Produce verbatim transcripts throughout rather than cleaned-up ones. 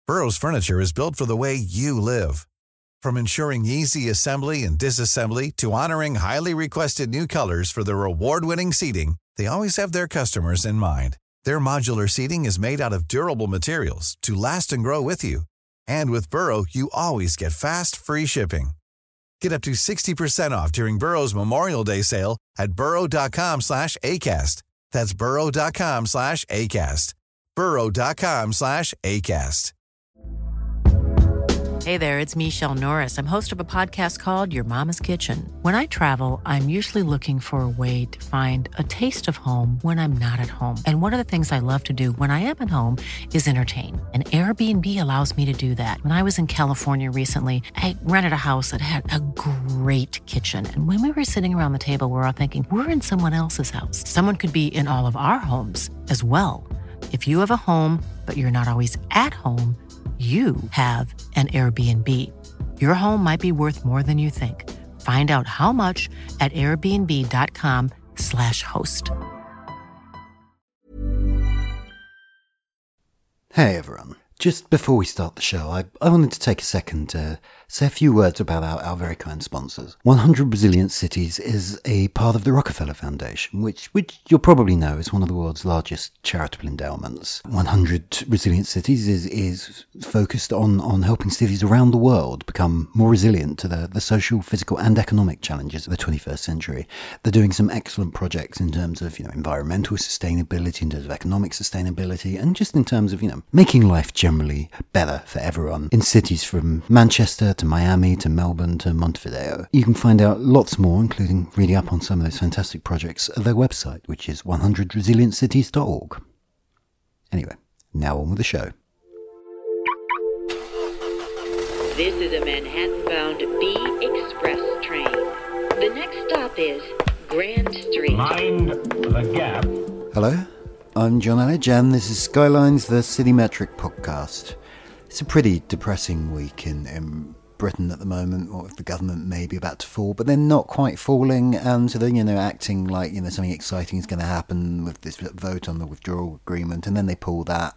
Burrow's furniture is built for the way you live. From ensuring easy assembly and disassembly to honoring highly requested new colors for their award-winning seating, they always have their customers in mind. Their modular seating is made out of durable materials to last and grow with you. And with Burrow, you always get fast, free shipping. Get up to sixty percent off during Burrow's Memorial Day sale at burrow.com slash ACAST. That's burrow.com slash ACAST. burrow.com slash ACAST. Hey there, it's Michelle Norris. I'm host of a podcast called Your Mama's Kitchen. When I travel, I'm usually looking for a way to find a taste of home when I'm not at home. And one of the things I love to do when I am at home is entertain. And Airbnb allows me to do that. When I was in California recently, I rented a house that had a great kitchen. And when we were sitting around the table, we were all thinking, we're in someone else's house. Someone could be in all of our homes as well. If you have a home, but you're not always at home, you have an Airbnb. Your home might be worth more than you think. Find out how much at airbnb.com slash host. Hey everyone. Just before we start the show, I, I wanted to take a second to say a few words about our, our very kind sponsors. one hundred Resilient Cities is a part of the Rockefeller Foundation, which, which you'll probably know is one of the world's largest charitable endowments. one hundred Resilient Cities is, is focused on, on helping cities around the world become more resilient to the, the social, physical and economic challenges of the twenty-first century. They're doing some excellent projects in terms of, you know, environmental sustainability, in terms of economic sustainability, and just in terms of, you know, making life generally better for everyone in cities from Manchester to Miami to Melbourne to Montevideo. You can find out lots more, including reading up on some of those fantastic projects at their website, which is one hundred resilient cities dot org. Anyway, now on with the show. This is a Manhattan-bound B Express train. The next stop is Grand Street. Mind the gap. Hello, I'm John Elledge, and this is Skylines, the City Metric podcast. It's a pretty depressing week in, in Britain at the moment, or if the government may be about to fall, but they're not quite falling, and so they're, you know, acting like, you know, something exciting is going to happen with this vote on the withdrawal agreement, and then they pull that.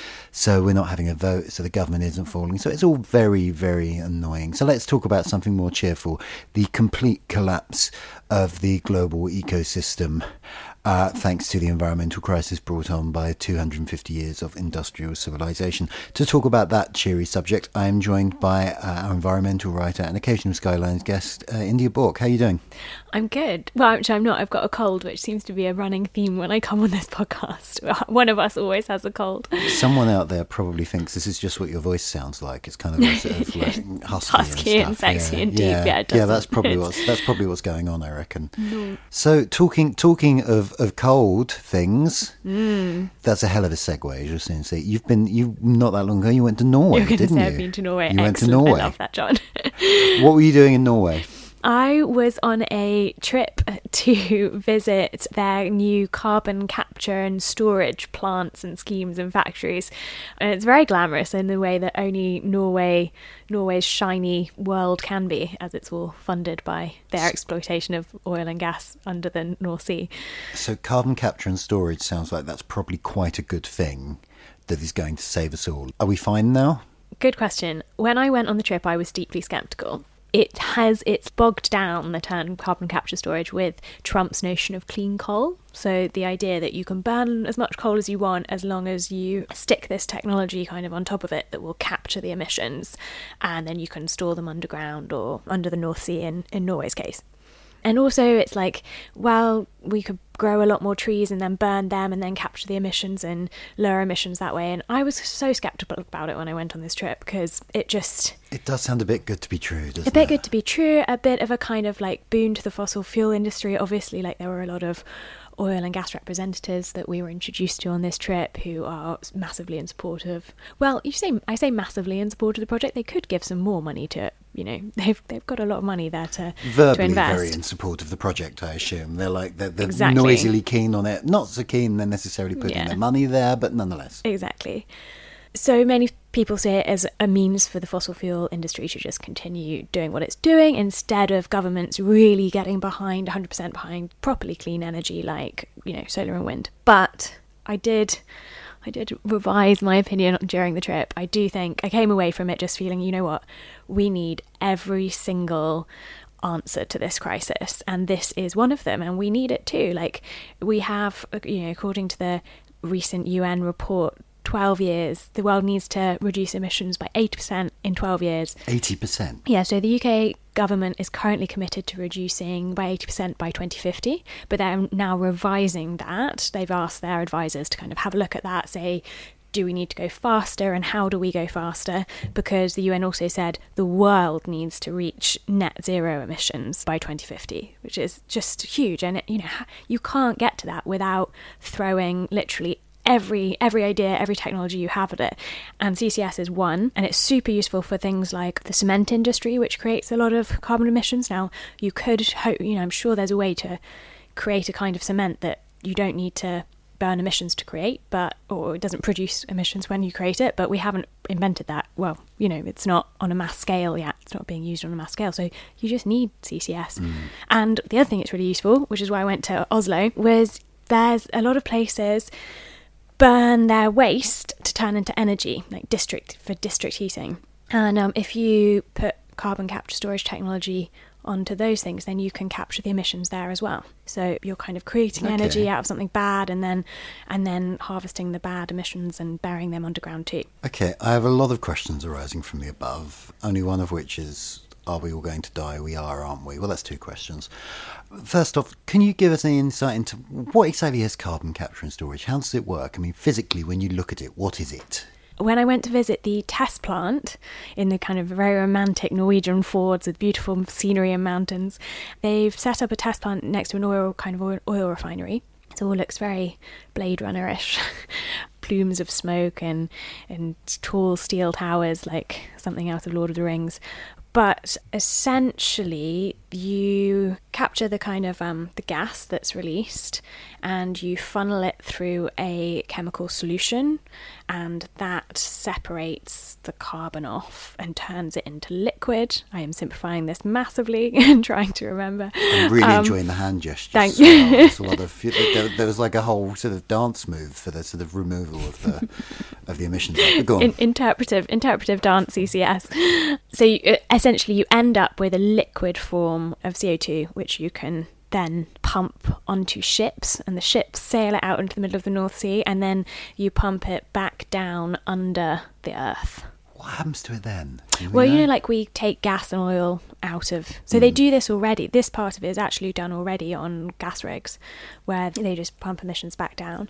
So we're not having a vote, so the government isn't falling. So it's all very, very annoying. So let's talk about something more cheerful. The complete collapse of the global ecosystem, uh, thanks to the environmental crisis brought on by two hundred fifty years of industrial civilization. To talk about that cheery subject, I am joined by uh, our environmental writer and occasional Skylines guest, uh, India Bork. How are you doing? I'm good. Well, actually, I'm not. I've got a cold, which seems to be a running theme when I come on this podcast. One of us always has a cold. Someone out there probably thinks this is just what your voice sounds like. It's kind of a sort of like husky, husky and, and sexy yeah. and deep. Yeah, yeah, it yeah, that's probably what's that's probably what's going on, I reckon. No. So talking talking of, of cold things, mm. that's a hell of a segue. Just saying, say you've been you not that long ago. You went to Norway, You're didn't say you? I've been to Norway. You Excellent. went to Norway. I love that, John. What were you doing in Norway? I was on a trip to visit their new carbon capture and storage plants and schemes and factories. And it's very glamorous in the way that only Norway, Norway's shiny world can be, as it's all funded by their exploitation of oil and gas under the North Sea. So carbon capture and storage sounds like that's probably quite a good thing that is going to save us all. Are we fine now? Good question. When I went on the trip, I was deeply sceptical. It has, it's bogged down the term carbon capture storage with Trump's notion of clean coal. So the idea that you can burn as much coal as you want as long as you stick this technology kind of on top of it that will capture the emissions, and then you can store them underground or under the North Sea in, in Norway's case. And also it's like, well, we could grow a lot more trees and then burn them and then capture the emissions and lower emissions that way. And I was so sceptical about it when I went on this trip because it just... It does sound a bit good to be true, doesn't it? A bit good to be true, a bit of a kind of like boon to the fossil fuel industry. Obviously, like there were a lot of oil and gas representatives that we were introduced to on this trip who are massively in support of, well, you say I say massively in support of the project. They could give some more money to it. You know, they've they've got a lot of money there to, Verbally to invest. very in support of the project, I assume. They're like they're, they're Exactly. noisily keen on it. Not so keen they're necessarily putting Yeah. their money there, but nonetheless. Exactly. So many people see it as a means for the fossil fuel industry to just continue doing what it's doing instead of governments really getting behind, one hundred percent behind properly clean energy like, you know, solar and wind. But I did... I did revise my opinion during the trip. I do think I came away from it just feeling, you know what, we need every single answer to this crisis, and this is one of them, and we need it too. Like, we have, you know, according to the recent U N report, twelve years, the world needs to reduce emissions by eighty percent in twelve years. eighty percent? Yeah, so the U K government is currently committed to reducing by eighty percent by twenty fifty, but they're now revising that. They've asked their advisors to kind of have a look at that, say, do we need to go faster, and how do we go faster? Because the U N also said the world needs to reach net zero emissions by twenty fifty, which is just huge. And, you know, you can't get to that without throwing literally every every idea, every technology you have at it. And C C S is one, and it's super useful for things like the cement industry, which creates a lot of carbon emissions. Now, you could hope, you know, I'm sure there's a way to create a kind of cement that you don't need to burn emissions to create, but or it doesn't produce emissions when you create it, but we haven't invented that. Well, you know, it's not on a mass scale yet. It's not being used on a mass scale, so you just need C C S. Mm. And the other thing that's really useful, which is why I went to Oslo, was there's a lot of places burn their waste to turn into energy, like district for district heating. And um, if you put carbon capture storage technology onto those things, then you can capture the emissions there as well. So you're kind of creating okay. energy out of something bad, and then and then harvesting the bad emissions and burying them underground too. Okay, I have a lot of questions arising from the above, only one of which is, are we all going to die? We are, aren't we? Well, that's two questions. First off, can you give us any insight into what exactly is carbon capture and storage? How does it work? I mean, physically, when you look at it, what is it? When I went to visit the test plant in the kind of very romantic Norwegian fjords with beautiful scenery and mountains, they've set up a test plant next to an oil kind of oil, oil refinery. It all looks very Blade Runner-ish. Plumes of smoke and, and tall steel towers like something out of Lord of the Rings. But essentially, you capture the kind of um, the gas that's released, and you funnel it through a chemical solution, and that separates the carbon off and turns it into liquid. I am simplifying this massively and trying to remember. I'm really um, enjoying the hand gestures. Thank you. Well. There's a lot of, there, there was like a whole sort of dance move for the sort of removal of the of the emissions. But go on. In, interpretive, interpretive dance C C S. So you, essentially, you end up with a liquid form of C O two, which you can then pump onto ships, and the ships sail it out into the middle of the North Sea, and then you pump it back down under the earth. What happens to it then? You Well, know? you know, like we take gas and oil out of... So mm. they do this already. This part of it is actually done already on gas rigs, where they just pump emissions back down.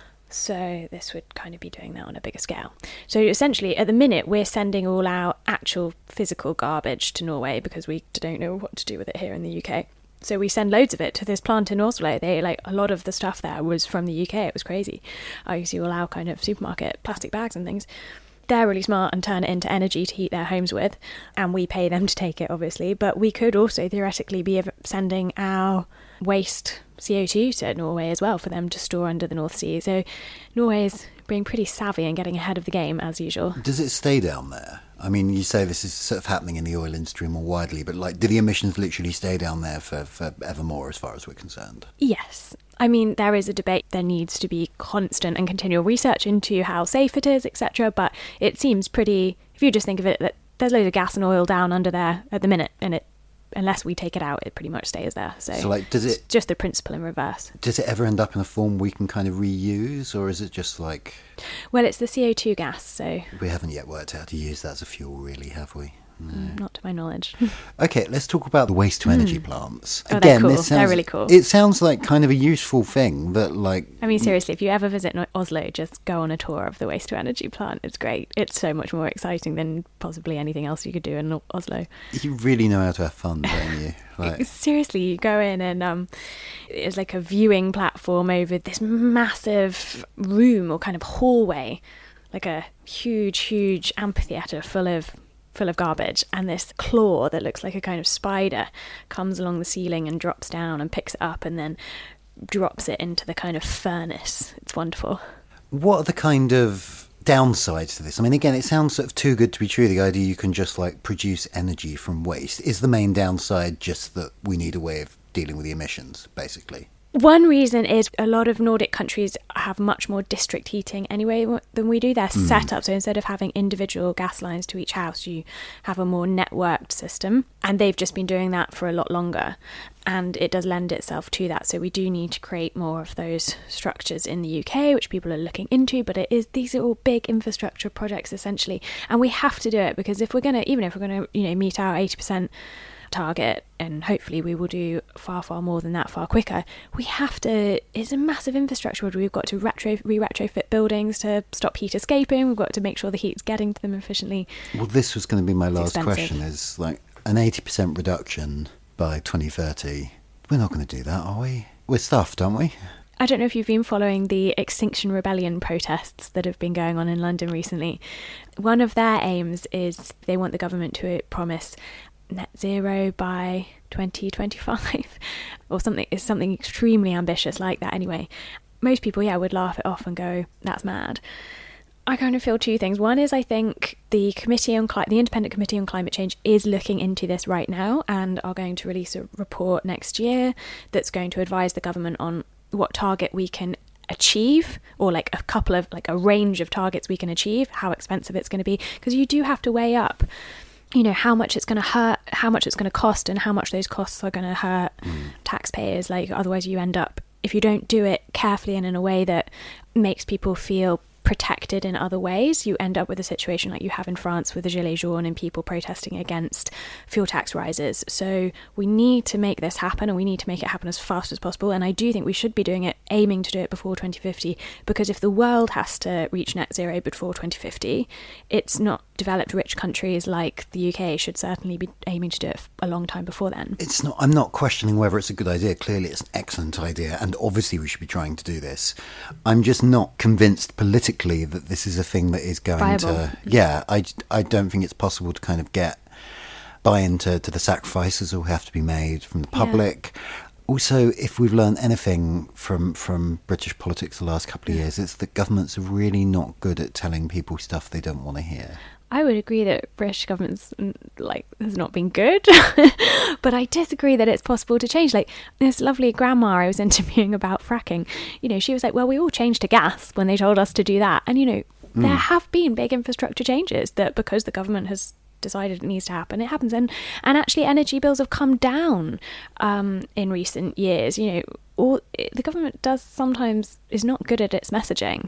So this would kind of be doing that on a bigger scale. So essentially, at the minute, we're sending all our actual physical garbage to Norway because we don't know what to do with it here in the U K. So we send loads of it to this plant in Oslo. They like a lot of the stuff there was from the U K. It was crazy. I used to all our kind of supermarket plastic bags and things. They're really smart and turn it into energy to heat their homes with, and we pay them to take it, obviously. But we could also theoretically be sending our waste C O two to Norway as well for them to store under the North Sea. So Norway is being pretty savvy and getting ahead of the game as usual. Does it stay down there? I mean, you say this is sort of happening in the oil industry more widely, but like, do the emissions literally stay down there for, for evermore as far as we're concerned? Yes. I mean, there is a debate. There needs to be constant and continual research into how safe it is, et cetera. But it seems pretty, if you just think of it, that there's loads of gas and oil down under there at the minute, and it, unless we take it out, it pretty much stays there. So, so like, does it, it's just the principle in reverse. Does it ever end up in a form we can kind of reuse, or is it just like... Well, it's the C O two gas, so... We haven't yet worked out how to use that as a fuel, really, have we? No. Not to my knowledge. Okay, let's talk about the waste-to-energy mm. plants. Oh, Again, they're cool. This sounds, they're really cool. It sounds like kind of a useful thing, but like... I mean, seriously, if you ever visit Oslo, just go on a tour of the waste-to-energy plant. It's great. It's so much more exciting than possibly anything else you could do in Oslo. You really know how to have fun, don't you? Like... Seriously, you go in and um, it's like a viewing platform over this massive room or kind of hallway, like a huge, huge amphitheatre full of full of garbage, and this claw that looks like a kind of spider comes along the ceiling and drops down and picks it up and then drops it into the kind of furnace. It's wonderful. What are the kind of downsides to this? I mean, again, it sounds sort of too good to be true, the idea you can just like produce energy from waste. Is the main downside just that we need a way of dealing with the emissions, basically? One reason is a lot of Nordic countries have much more district heating anyway than we do. They're mm. set up, so instead of having individual gas lines to each house, you have a more networked system. And they've just been doing that for a lot longer. And it does lend itself to that. So we do need to create more of those structures in the U K, which people are looking into. But it is these are all big infrastructure projects, essentially. And we have to do it because if we're going to, even if we're going to, you know, meet our eighty percent target, and hopefully we will do far far more than that far quicker, we have to, it's a massive infrastructure. We've got to retro re-retrofit buildings to stop heat escaping. We've got to make sure the heat's getting to them efficiently. Well, this was going to be my it's last expensive. question, is like an eighty percent reduction by twenty thirty. We're not going to do that, are we? We're stuffed, aren't we? I don't know if you've been following the Extinction Rebellion protests that have been going on in London recently. One of their aims is they want the government to promise net zero by twenty twenty-five or something. Is something extremely ambitious like that anyway. Most people, yeah, would laugh it off and go, that's mad. I kind of feel two things. One is I think the committee on Cli- the Independent Committee on Climate Change is looking into this right now and are going to release a report next year that's going to advise the government on what target we can achieve, or like a couple of like a range of targets we can achieve, how expensive it's going to be, because you do have to weigh up, you know, how much it's going to hurt, how much it's going to cost, and how much those costs are going to hurt mm. taxpayers. Like, otherwise you end up, if you don't do it carefully and in a way that makes people feel protected in other ways, you end up with a situation like you have in France with the Gilets jaunes and people protesting against fuel tax rises. So we need to make this happen, and we need to make it happen as fast as possible. And I do think we should be doing it, aiming to do it before twenty fifty, because if the world has to reach net zero before twenty fifty, it's not developed rich countries like the U K should certainly be aiming to do it a long time before then. It's not. I'm not questioning whether it's a good idea. Clearly it's an excellent idea, and obviously we should be trying to do this. I'm just not convinced politically that this is a thing that is going viable. to... Yeah, I, I don't think it's possible to kind of get buy-in to, to the sacrifices that will have to be made from the public. Yeah. Also, if we've learned anything from, from British politics the last couple of years, it's that governments are really not good at telling people stuff they don't want to hear. I would agree that British government's like has not been good, but I disagree that it's possible to change. Like this lovely grandma I was interviewing about fracking, you know, she was like, well, we all changed to gas when they told us to do that. And, you know, mm. there have been big infrastructure changes that because the government has decided it needs to happen, it happens. And, and actually energy bills have come down um, in recent years. You know, all, the government does sometimes is not good at its messaging,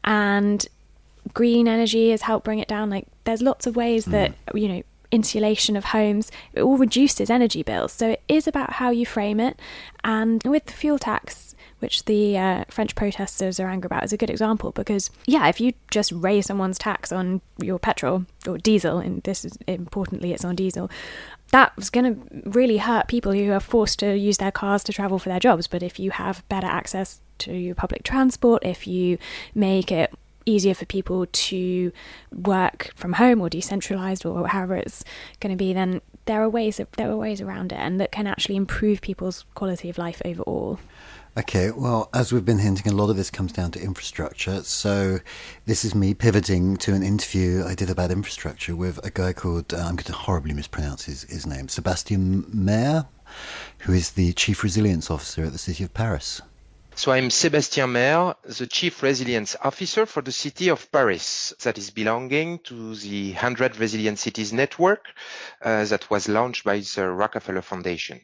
and green energy has helped bring it down. Like there's lots of ways that, mm. you know, insulation of homes, it all reduces energy bills. So it is about how you frame it. And with the fuel tax, which the uh, French protesters are angry about, is a good example, because yeah, if you just raise someone's tax on your petrol or diesel, and this is importantly it's on diesel, that was going to really hurt people who are forced to use their cars to travel for their jobs. But if you have better access to public transport, if you make it easier for people to work from home or decentralized or however it's going to be, then there are ways of, there are ways around it, and that can actually improve people's quality of life overall. Okay, well, as we've been hinting, a lot of this comes down to infrastructure. So this is me pivoting to an interview I did about infrastructure with a guy called, uh, I'm going to horribly mispronounce his, his name, Sébastien Maire, who is the Chief Resilience Officer at the City of Paris. So I'm Sébastien Maire, the Chief Resilience Officer for the City of Paris, that is belonging to the one hundred Resilient Cities Network uh, that was launched by the Rockefeller Foundation.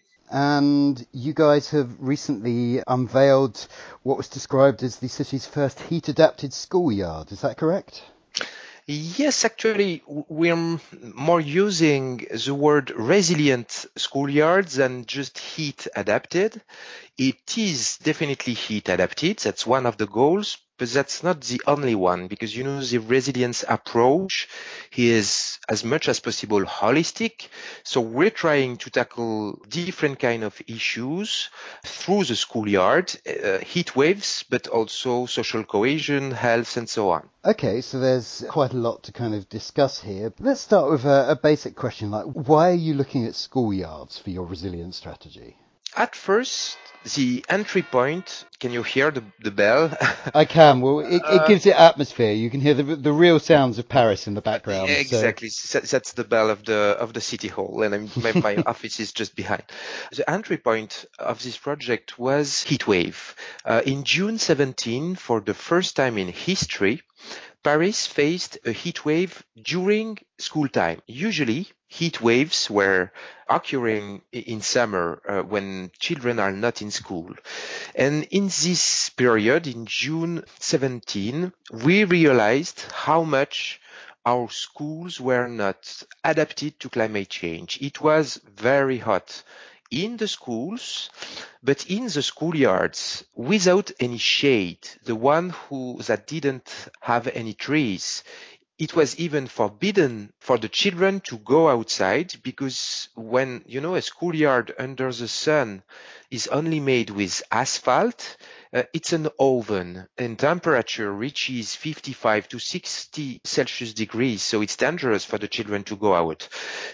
And you guys have recently unveiled what was described as the city's first heat-adapted schoolyard. Is that correct? Yes, actually, we're more using the word resilient schoolyards than just heat adapted. It is definitely heat adapted. That's one of the goals, but that's not the only one, because, you know, the resilience approach is as much as possible holistic. So we're trying to tackle different kind of issues through the schoolyard, uh, heat waves, but also social cohesion, health, and so on. Okay, so there's quite a lot to kind of discuss here. Let's start with a, a basic question, like why are you looking at schoolyards for your resilience strategy? At first, the entry point, can you hear the, the bell? I can. Well, it, it Uh, gives it atmosphere. You can hear the the real sounds of Paris in the background. So Exactly. So that's the bell of the of the city hall, and I'm, my, my office is just behind. The entry point of this project was heatwave. Uh, in June seventeenth, for the first time in history, Paris faced a heat wave during school time. Usually, heat waves were occurring in summer uh, when children are not in school. And in this period, in June seventeenth, we realized how much our schools were not adapted to climate change. It was very hot in the schools, but in the schoolyards without any shade, the one who that didn't have any trees. It was even forbidden for the children to go outside because when, you know, a schoolyard under the sun is only made with asphalt, uh, it's an oven and temperature reaches fifty-five to sixty Celsius degrees. So it's dangerous for the children to go out.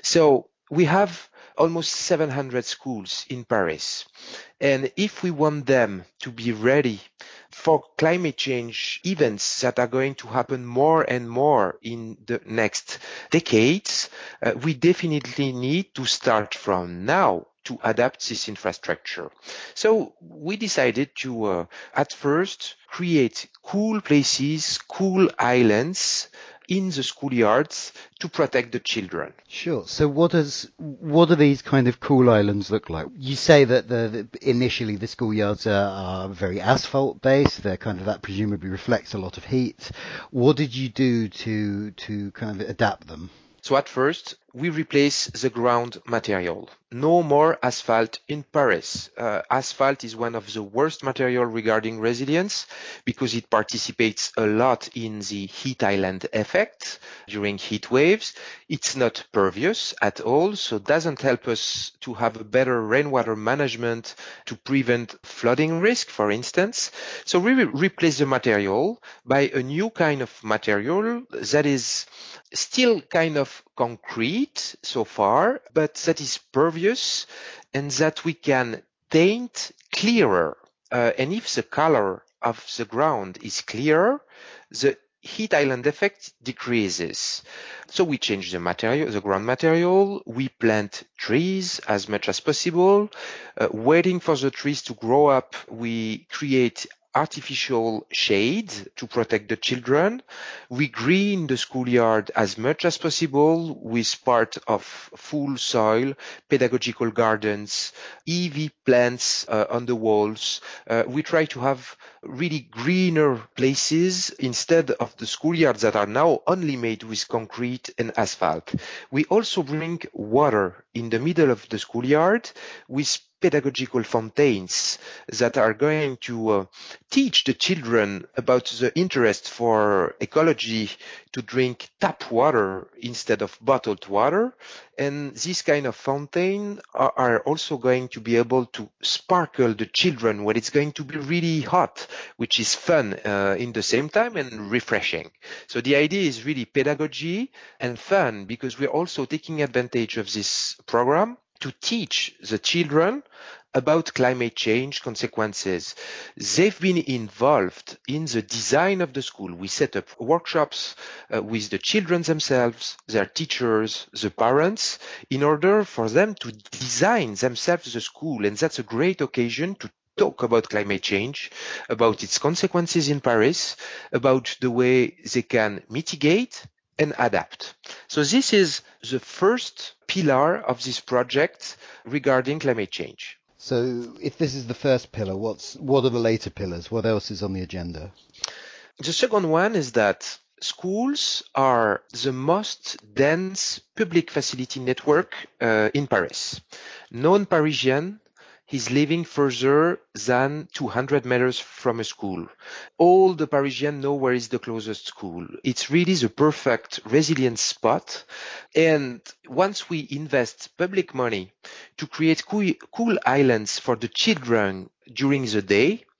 So we have almost seven hundred schools in Paris. And if we want them to be ready for climate change events that are going to happen more and more in the next decades, uh, we definitely need to start from now to adapt this infrastructure. So we decided to, uh, at first, create cool places, cool islands in the schoolyards to protect the children. sure. So what does what do these kind of cool islands look like? You say that the, the initially the schoolyards are, are very asphalt based. They're kind of that presumably reflects a lot of heat. What did you do to to kind of adapt them? So at first, we replace the ground material. No more asphalt in Paris. Uh, asphalt is one of the worst material regarding resilience because it participates a lot in the heat island effect during heat waves. It's not pervious at all, so doesn't help us to have a better rainwater management to prevent flooding risk, for instance. So we re- replace the material by a new kind of material that is still kind of concrete so far, but that is pervious and that we can paint clearer. Uh, and if the color of the ground is clearer, the heat island effect decreases. So we change the material, the ground material. We plant trees as much as possible. Uh, waiting for the trees to grow up, we create artificial shade to protect the children. We green the schoolyard as much as possible with part of full soil, pedagogical gardens, E V plants uh, on the walls. Uh, we try to have really greener places instead of the schoolyards that are now only made with concrete and asphalt. We also bring water in the middle of the schoolyard with pedagogical fountains that are going to uh, teach the children about the interest for ecology, to drink tap water instead of bottled water. And this kind of fountain are, are also going to be able to sparkle the children when it's going to be really hot, which is fun uh, in the same time and refreshing. So the idea is really pedagogy and fun because we're also taking advantage of this program to teach the children about climate change consequences. They've been involved in the design of the school. We set up workshops uh, with the children themselves, their teachers, the parents, in order for them to design themselves the school. And that's a great occasion to talk about climate change, about its consequences in Paris, about the way they can mitigate and adapt. So this is the first pillar of this project regarding climate change. So if this is the first pillar, what's what are the later pillars? What else is on the agenda? The second one is that schools are the most dense public facility network uh, in Paris. Non-Parisian is living further than two hundred meters from a school. All the Parisians know where is the closest school. It's really the perfect resilience spot. And once we invest public money to create cool, cool islands for the children during the day,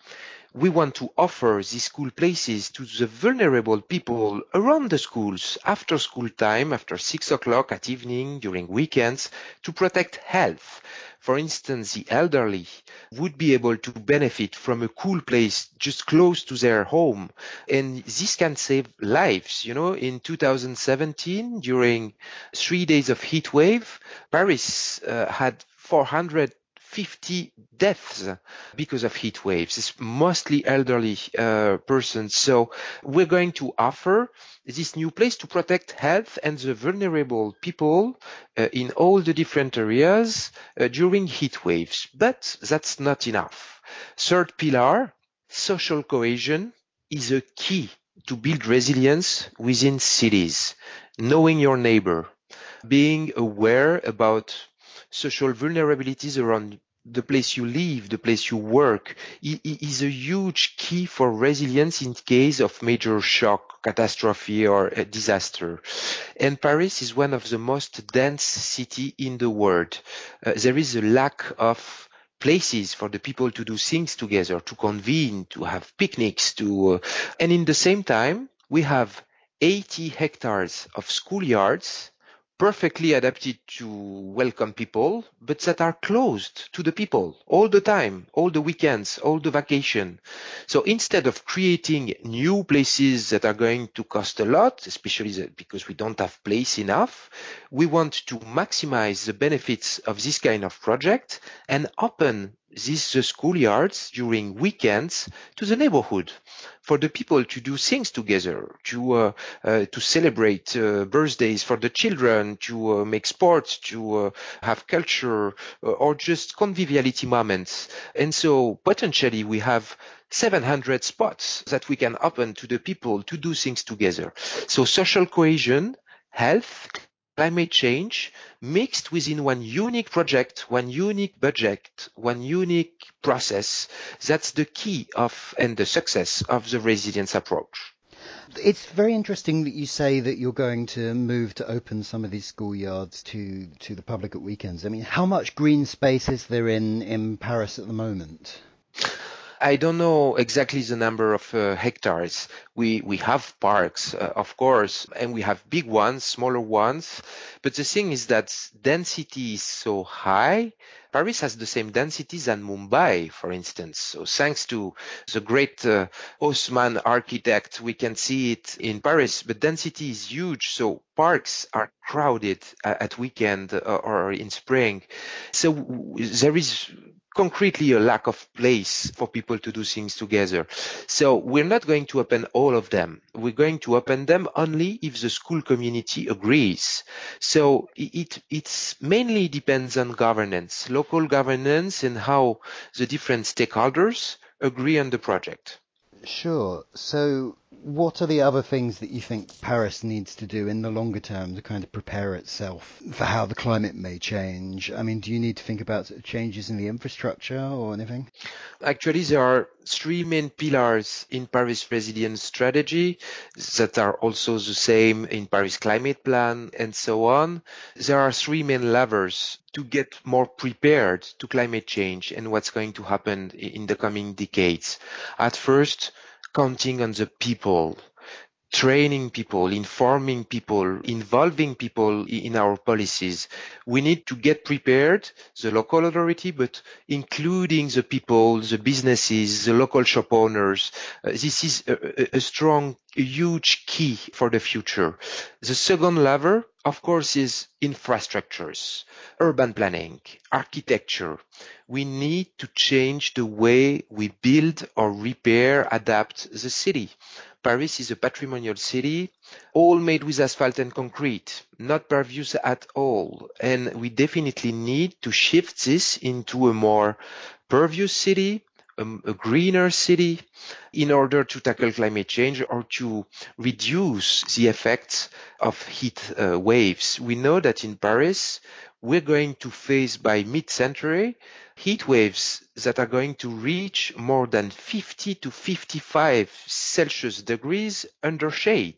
we want to offer these cool places to the vulnerable people around the schools, after school time, after six o'clock at evening, during weekends, to protect health. For instance, the elderly would be able to benefit from a cool place just close to their home. And this can save lives. You know, in two thousand seventeen, during three days of heat wave, Paris uh, had four hundred fifty deaths because of heat waves. It's mostly elderly uh, persons. So we're going to offer this new place to protect health and the vulnerable people uh, in all the different areas uh, during heat waves. But that's not enough. Third pillar, social cohesion is a key to build resilience within cities. Knowing your neighbor, being aware about social vulnerabilities around the place you live, the place you work, is a huge key for resilience in case of major shock, catastrophe, or a disaster. And Paris is one of the most dense cities in the world. Uh, there is a lack of places for the people to do things together, to convene, to have picnics, to, uh, and in the same time, we have eighty hectares of schoolyards perfectly adapted to welcome people, but that are closed to the people all the time, all the weekends, all the vacation. So instead of creating new places that are going to cost a lot, especially because we don't have place enough, we want to maximize the benefits of this kind of project and open these the schoolyards during weekends to the neighborhood for the people to do things together, to uh, uh, to celebrate uh, birthdays for the children, to uh, make sports, to uh, have culture, uh, or just conviviality moments. And so potentially we have seven hundred spots that we can open to the people to do things together. So social cohesion, health, climate change mixed within one unique project, one unique budget, one unique process. That's the key of and the success of the resilience approach. It's very interesting that you say that you're going to move to open some of these schoolyards to, to the public at weekends. I mean, how much green space is there in, in Paris at the moment? I don't know exactly the number of uh, hectares. We we have parks, uh, of course, and we have big ones, smaller ones. But the thing is that density is so high. Paris has the same density than Mumbai, for instance. So thanks to the great uh, Haussmann architect, we can see it in Paris. But density is huge, so parks are crowded uh, at weekend uh, or in spring. So w- there is concretely a lack of place for people to do things together. So we're not going to open all of them. We're going to open them only if the school community agrees. So it it mainly depends on governance, local governance, and how the different stakeholders agree on the project. Sure. So what are the other things that you think Paris needs to do in the longer term to kind of prepare itself for how the climate may change? I mean, do you need to think about changes in the infrastructure or anything? Actually, there are three main pillars in Paris Resilience Strategy that are also the same in Paris Climate Plan and so on. There are three main levers to get more prepared to climate change and what's going to happen in the coming decades. At first, counting on the people, training people, informing people, involving people in our policies. We need to get prepared, the local authority, but including the people, the businesses, the local shop owners. Uh, this is a, a strong, a huge key for the future. The second lever, of course, is infrastructures, urban planning, architecture. We need to change the way we build or repair, adapt the city. Paris is a patrimonial city, all made with asphalt and concrete, not pervious at all. And we definitely need to shift this into a more pervious city, um, a greener city, in order to tackle climate change or to reduce the effects of heat uh, waves. We know that in Paris, we're going to face by mid-century heat waves that are going to reach more than fifty to fifty-five Celsius degrees under shade.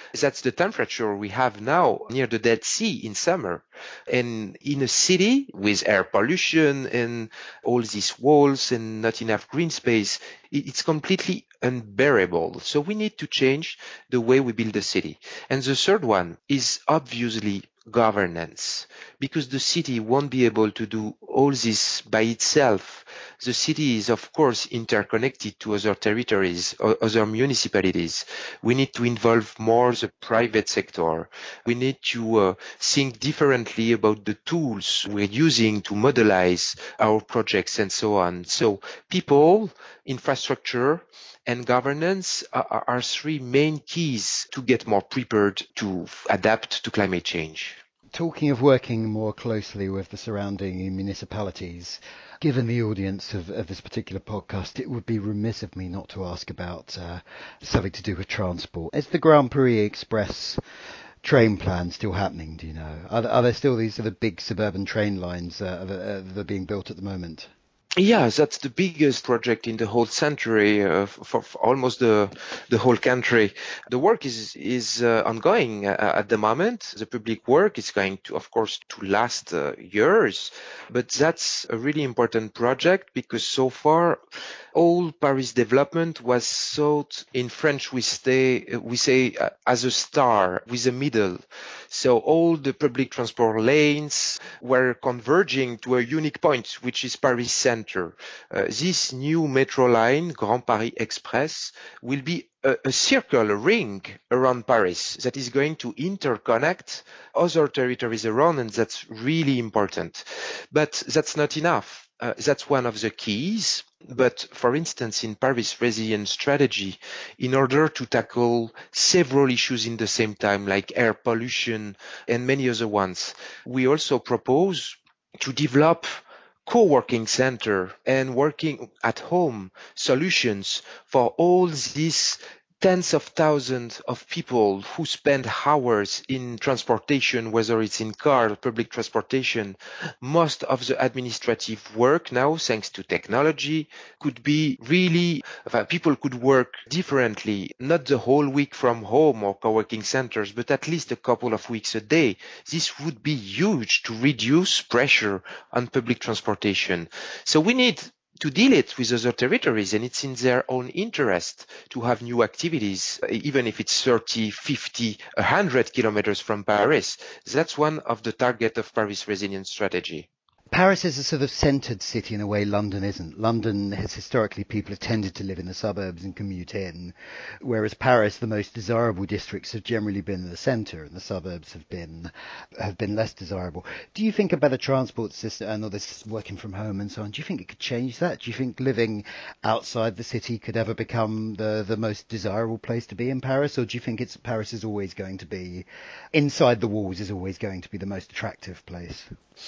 That's the temperature we have now near the Dead Sea in summer. And in a city with air pollution and all these walls and not enough green space, it's completely unbearable. So we need to change the way we build the city. And the third one is obviously governance, because the city won't be able to do all this by itself. The city is, of course, interconnected to other territories or other municipalities. We need to involve more the private sector. We need to uh, think differently about the tools we're using to modelize our projects and so on. So people, infrastructure, and governance are, are three main keys to get more prepared to adapt to climate change. Talking of working more closely with the surrounding municipalities, given the audience of, of this particular podcast, it would be remiss of me not to ask about uh, something to do with transport. Is the Grand Paris Express train plan still happening, do you know? Are, are there still these sort of big suburban train lines uh, that, uh, that are being built at the moment? Yeah, that's the biggest project in the whole century, uh, for, for almost the the whole country. The work is is uh, ongoing uh, at the moment. The public work is going to, of course, to last uh, years, but that's a really important project because so far all Paris development was thought, in French we say we say uh, as a star with a middle. So all the public transport lanes were converging to a unique point, which is Paris Center. Uh, this new metro line, Grand Paris Express, will be a, a circle, a ring around Paris that is going to interconnect other territories around, and that's really important. But that's not enough. Uh, that's one of the keys. But for instance, in Paris Resilience Strategy, in order to tackle several issues in the same time, like air pollution and many other ones, we also propose to develop co-working center and working at home solutions for all these tens of thousands of people who spend hours in transportation, whether it's in car or public transportation. Most of the administrative work now, thanks to technology, could be really, people could work differently, not the whole week from home or co-working centers, but at least a couple of weeks a day. This would be huge to reduce pressure on public transportation. So we need to deal it with other territories, and it's in their own interest to have new activities, even if it's thirty, fifty, one hundred kilometers from Paris. That's one of the targets of Paris Resilience Strategy. Paris is a sort of centred city in a way London isn't. London has historically, people have tended to live in the suburbs and commute in, whereas Paris, the most desirable districts have generally been in the centre and the suburbs have been have been less desirable. Do you think a better transport system and all this working from home and so on, do you think it could change that? Do you think living outside the city could ever become the, the most desirable place to be in Paris? Or do you think it's Paris is always going to be, inside the walls is always going to be the most attractive place?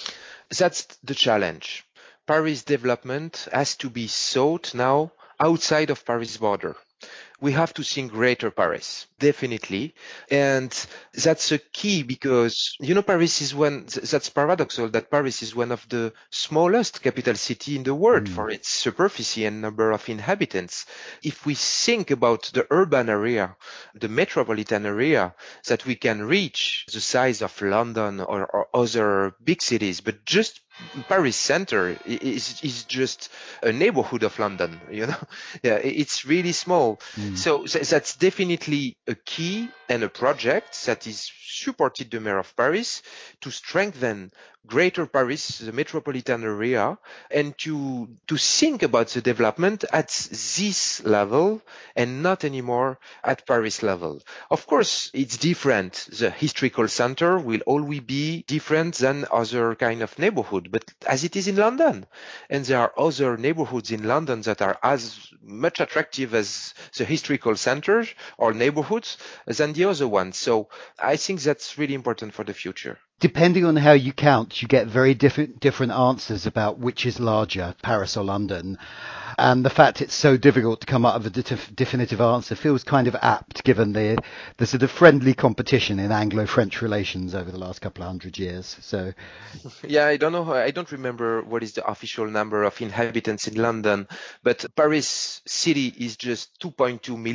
That's the challenge. Paris development has to be sought now outside of Paris border. We have to think greater Paris, definitely. And that's a key because, you know, Paris is one, that's paradoxical that Paris is one of the smallest capital city in the world mm. for its superficie and number of inhabitants. If we think about the urban area, the metropolitan area, that we can reach the size of London or, or other big cities, but just Paris center is is just a neighborhood of London, you know. Yeah, it's really small. Mm. So that's definitely a key and a project that is supported the mayor of Paris to strengthen Greater Paris, the metropolitan area, and to to think about the development at this level and not anymore at Paris level. Of course, it's different. The historical center will always be different than other kind of neighborhood, but as it is in London. And there are other neighborhoods in London that are as much attractive as the historical centers or neighborhoods than the other ones. So I think that's really important for the future. Depending on how you count, you get very different different answers about which is larger, Paris or London. And the fact it's so difficult to come up with a de- definitive answer feels kind of apt, given the the sort of friendly competition in Anglo-French relations over the last couple of hundred years. So, yeah, I don't know. I don't remember what is the official number of inhabitants in London, but Paris city is just two point two million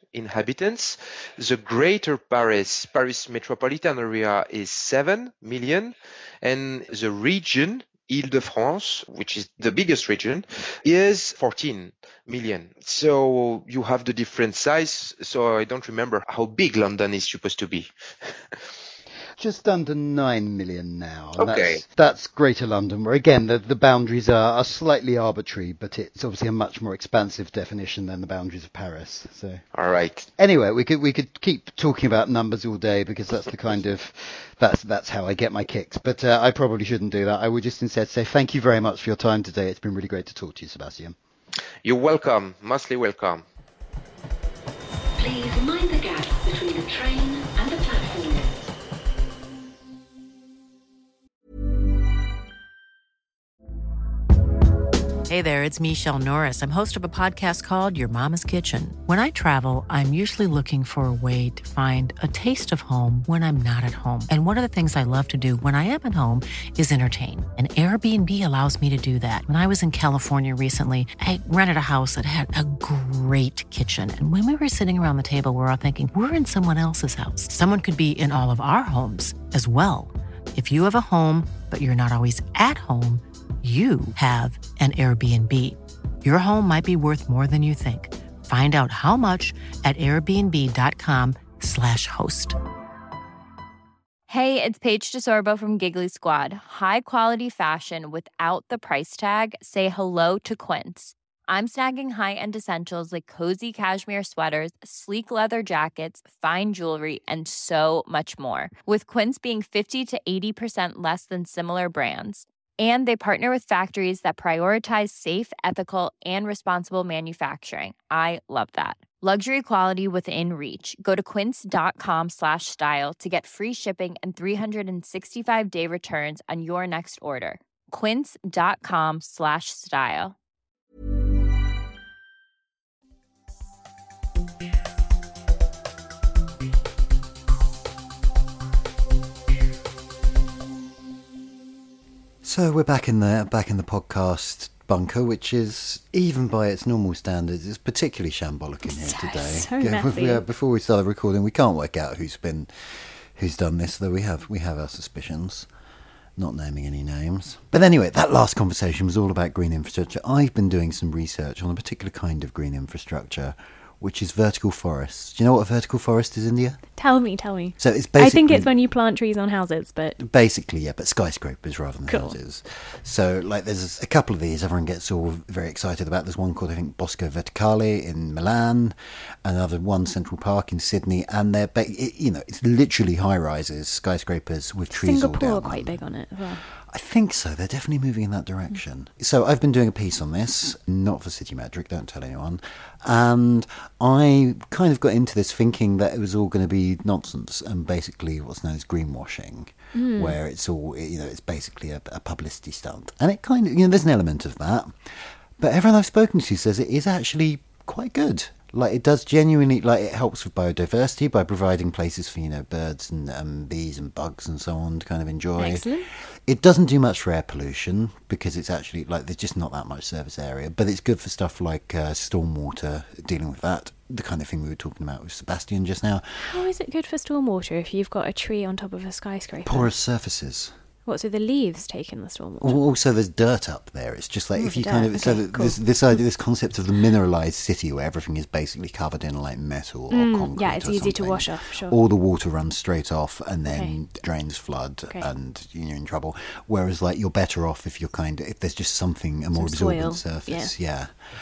inhabitants. The Greater Paris, Paris metropolitan area is seven million, and the region, Île-de-France, which is the biggest region, is fourteen million. So you have the different size. So I don't remember how big London is supposed to be. Just under nine million now. And Okay. That's, that's Greater London, where again the, the boundaries are, are slightly arbitrary, but it's obviously a much more expansive definition than the boundaries of Paris. So All right. anyway, we could we could keep talking about numbers all day because that's the kind of that's that's how I get my kicks. But uh, I probably shouldn't do that. I would just instead say thank you very much for your time today. It's been really great to talk to you, Sebastian. You're welcome. Mostly welcome. Please mind the gap between the train and the platform. Hey there, it's Michelle Norris. I'm host of a podcast called Your Mama's Kitchen. When I travel, I'm usually looking for a way to find a taste of home when I'm not at home. And one of the things I love to do when I am at home is entertain. And Airbnb allows me to do that. When I was in California recently, I rented a house that had a great kitchen. And when we were sitting around the table, we were all thinking, we're in someone else's house. Someone could be in all of our homes as well. If you have a home, but you're not always at home, you have an Airbnb. Your home might be worth more than you think. Find out how much at airbnb.com slash host. Hey, it's Paige DeSorbo from Giggly Squad. High quality fashion without the price tag. Say hello to Quince. I'm snagging high-end essentials like cozy cashmere sweaters, sleek leather jackets, fine jewelry, and so much more. With Quince being fifty to eighty percent less than similar brands. And they partner with factories that prioritize safe, ethical, and responsible manufacturing. I love that. Luxury quality within reach. Go to quince.com slash style to get free shipping and three sixty-five day returns on your next order. Quince.com slash style. So we're back in the back in the podcast bunker, which is, even by its normal standards, is particularly shambolic in here So- today. so Yeah, messy. we- uh, before we started recording, we can't work out who's been who's done this, though we have we have our suspicions. Not naming any names. But anyway, that last conversation was all about green infrastructure. I've been doing some research on a particular kind of green infrastructure, which is vertical forests. Do you know what a vertical forest is, India? Tell me, tell me. So it's basically, I think it's when you plant trees on houses, but Basically, yeah, but skyscrapers rather than Cool. houses. So, like, there's a couple of these everyone gets all very excited about. There's one called, I think, Bosco Verticale in Milan, another one, Central Park in Sydney, and they're, ba- it, you know, it's literally high-rises, skyscrapers with trees all Singapore down are quite them. big on it as well. I think so. They're definitely moving in that direction. So I've been doing a piece on this, not for City Metric, don't tell anyone. And I kind of got into this thinking that it was all going to be nonsense and basically what's known as greenwashing, where it's all, you know, it's basically a, a publicity stunt. And it kind of, you know, there's an element of that. But everyone I've spoken to says it is actually quite good. Like, it does genuinely, like, it helps with biodiversity by providing places for, you know, birds and um, bees and bugs and so on to kind of enjoy. Excellent. It doesn't do much for air pollution because it's actually, like, there's just not that much surface area. But it's good for stuff like uh, stormwater, dealing with that, the kind of thing we were talking about with Sebastian just now. How is it good for stormwater if you've got a tree on top of a skyscraper? Porous surfaces. What, so the leaves take in the stormwater? Also, there's dirt up there. It's just like Oh, if you the kind dirt. of so Okay, that cool. this this idea, this concept of the mineralized city where everything is basically covered in like metal or Mm, concrete. yeah, it's or easy to something. wash off, sure. All the water runs straight off and then Okay. drains flood, Okay. and you're in trouble. Whereas, like, you're better off if you're kind of if there's just something a more Some absorbent soil, surface. Yeah.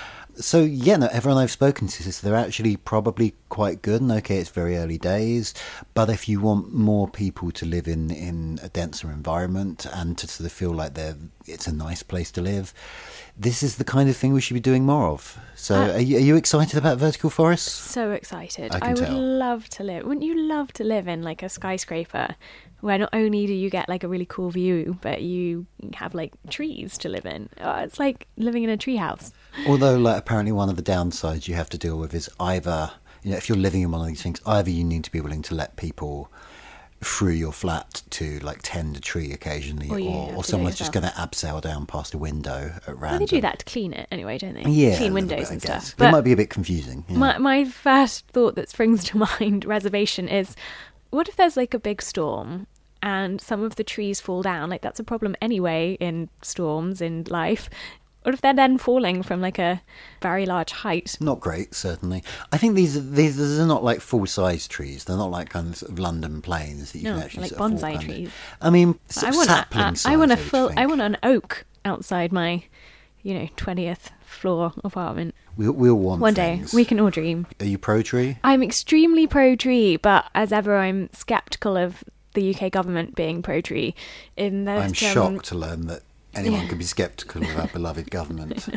So yeah, no, everyone I've spoken to says they're actually probably quite good. And okay, it's very early days, but if you want more people to live in, in a denser environment and to sort of feel like they're it's a nice place to live, this is the kind of thing we should be doing more of. So, Uh, are, you, are you excited about vertical forests? So excited. I can I would tell. love to live. Wouldn't you love to live in like a skyscraper where not only do you get like a really cool view, but you have like trees to live in? Oh, it's like living in a treehouse. Although, like, apparently one of the downsides you have to deal with is either, you know, if you're living in one of these things, either you need to be willing to let people through your flat to like tend a tree occasionally, Or or, you or, have to do it someone's just yourself. going to abseil down past a window at random. Well, they do that to clean it anyway, don't they? Yeah, Clean a little windows bit, I and guess. stuff. It might be a bit confusing. Yeah. My my first thought that springs to mind, reservation, is what if there's like a big storm and some of the trees fall down? Like that's a problem anyway in storms in life. What if they're then falling from like a very large height? Not great, certainly. I think these are, these, these are not like full-size trees. They're not like kind of, sort of London planes that you No, can actually like sort of bonsai walk under. trees. I mean, sort I of want sapling a, size, I want a I would full. think. I want an oak outside my, you know, twentieth floor apartment. We'll, we'll want One day things. we can all dream. Are you pro-tree? I'm extremely pro-tree, but as ever, I'm sceptical of the U K government being pro-tree. In that, I'm um, shocked to learn that anyone yeah. can be sceptical of our beloved government.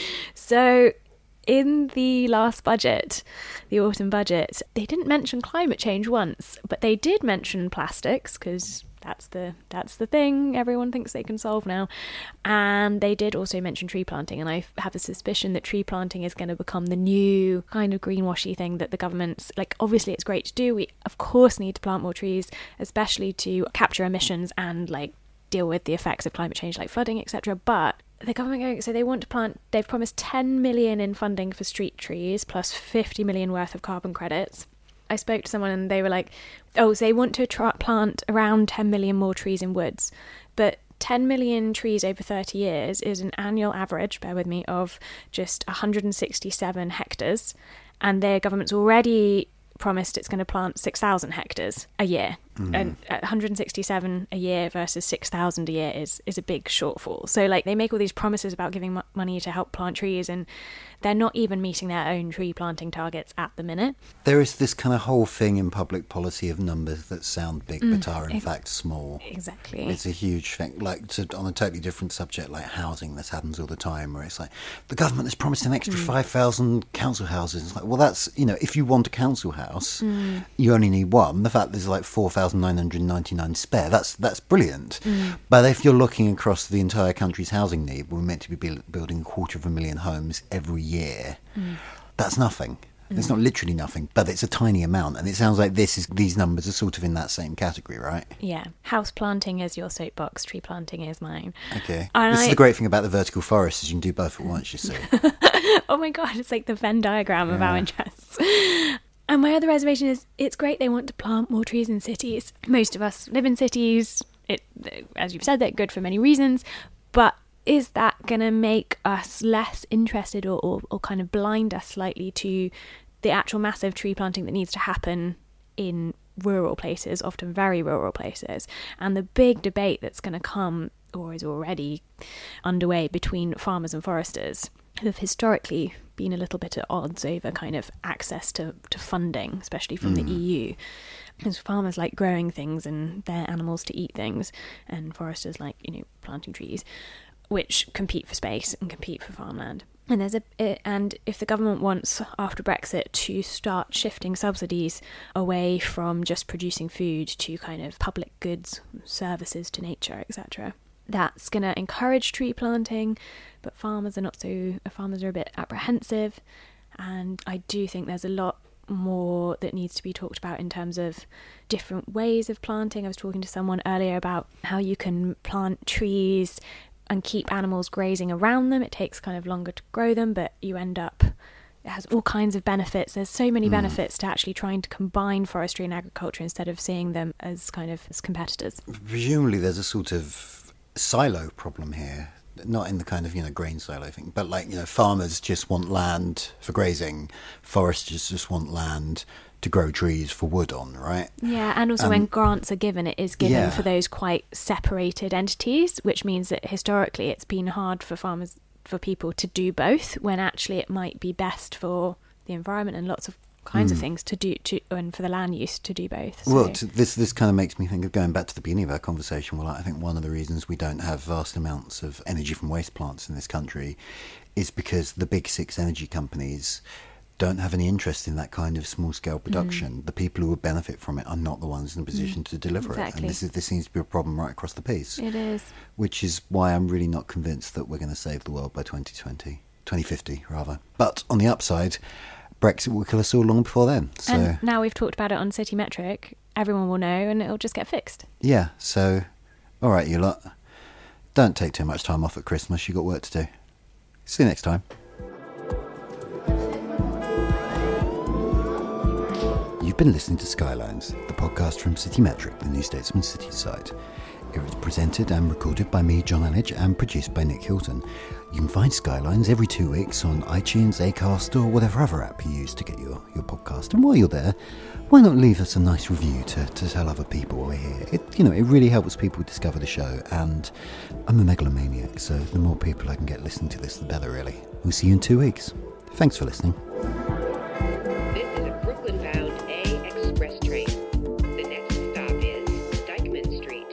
So, in the last budget, the autumn budget, they didn't mention climate change once, but they did mention plastics because that's the that's the thing everyone thinks they can solve now. And they did also mention tree planting, and I have a suspicion that tree planting is going to become the new kind of greenwashy thing that the government's like. Obviously, it's great to do. We of course need to plant more trees, especially to capture emissions and like deal with the effects of climate change like flooding, et cetera. But the government going, so they want to plant, they've promised ten million in funding for street trees plus fifty million worth of carbon credits. I spoke to someone and they were like, oh, so they want to tra- plant around ten million more trees in woods. But ten million trees over thirty years is an annual average, bear with me, of just one hundred sixty-seven hectares. And their government's already promised it's going to plant six thousand hectares a year. Mm. And one hundred sixty-seven a year versus six thousand a year is, is a big shortfall. So like they make all these promises about giving m- money to help plant trees, and they're not even meeting their own tree planting targets at the minute. There is this kind of whole thing in public policy of numbers that sound big Mm, but are in ex- fact small. Exactly. It's a huge thing. Like to, on a totally different subject like housing, this happens all the time where it's like the government has promised an extra mm. five thousand council houses. It's like, well, that's, you know, if you want a council house, mm. you only need one. The fact there's like four thousand nine hundred ninety-nine spare, that's that's brilliant. Mm. But if you're looking across the entire country's housing need, we're meant to be building a quarter of a million homes every year. Mm. That's nothing. Mm. It's not literally nothing, but it's a tiny amount. And it sounds like this is these numbers are sort of in that same category, right? Yeah. House planting is your soapbox, tree planting is mine. Okay. And this I... is the great thing about the vertical forest is you can do both at once, you see. Oh my God, it's like the Venn diagram of yeah. our interests. And my other reservation is it's great they want to plant more trees in cities. Most of us live in cities. It, as you've said, they're good for many reasons. But is that going to make us less interested or, or, or kind of blind us slightly to the actual massive tree planting that needs to happen in rural places, often very rural places? And the big debate that's going to come, or is already underway, between farmers and foresters, who have historically been a little bit at odds over kind of access to, to funding, especially from mm. the E U. Because farmers like growing things and their animals to eat things, and foresters like, you know, planting trees, which compete for space and compete for farmland. And there's a and if the government wants, after Brexit, to start shifting subsidies away from just producing food to kind of public goods, services to nature, et cetera, that's going to encourage tree planting, but farmers are not so. Farmers are a bit apprehensive, and I do think there's a lot more that needs to be talked about in terms of different ways of planting. I was talking to someone earlier about how you can plant trees and keep animals grazing around them. It takes kind of longer to grow them, but you end up, it has all kinds of benefits. There's so many mm. benefits to actually trying to combine forestry and agriculture instead of seeing them as kind of as competitors. Presumably there's a sort of silo problem here, not in the kind of, you know, grain silo thing, but like, you know, farmers just want land for grazing, foresters just want land to grow trees for wood on, right? Yeah, and also um, when grants are given, it is given yeah. for those quite separated entities, which means that historically it's been hard for farmers, for people to do both, when actually it might be best for the environment and lots of kinds mm. of things to do, to and for the land use to do both. So. Well, to, this this kind of makes me think of going back to the beginning of our conversation. Well, I think one of the reasons we don't have vast amounts of energy from waste plants in this country is because the big six energy companies don't have any interest in that kind of small-scale production. Mm. The people who would benefit from it are not the ones in a position mm. to deliver exactly. it. And this is this seems to be a problem right across the piece. It is. Which is why I'm really not convinced that we're going to save the world by twenty twenty, twenty fifty rather. But on the upside, Brexit will kill us all long before then. So. And now we've talked about it on City Metric, everyone will know and it'll just get fixed. Yeah, so, all right, you lot. Don't take too much time off at Christmas. You've got work to do. See you next time. You've been listening to Skylines, the podcast from Citymetric, the New Statesman City site. It was presented and recorded by me, John Anage, and produced by Nick Hilton. You can find Skylines every two weeks on iTunes, Acast, or whatever other app you use to get your, your podcast. And while you're there, why not leave us a nice review to, to tell other people we're here? It, you know, it really helps people discover the show, and I'm a megalomaniac, so the more people I can get listening to this, the better, really. We'll see you in two weeks. Thanks for listening. This is a Brooklyn-bound A express train. The next stop is Dyckman Street.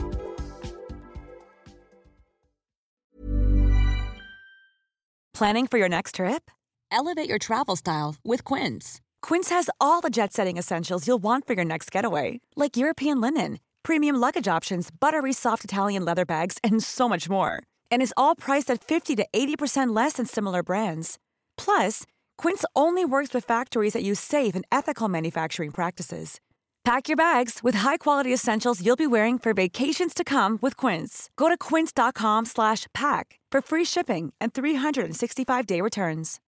Planning for your next trip? Elevate your travel style with Quince. Quince has all the jet-setting essentials you'll want for your next getaway, like European linen, premium luggage options, buttery soft Italian leather bags, and so much more. And is all priced at fifty to eighty percent less than similar brands. Plus, Quince only works with factories that use safe and ethical manufacturing practices. Pack your bags with high-quality essentials you'll be wearing for vacations to come with Quince. Go to quince.com slash pack for free shipping and three sixty-five day returns.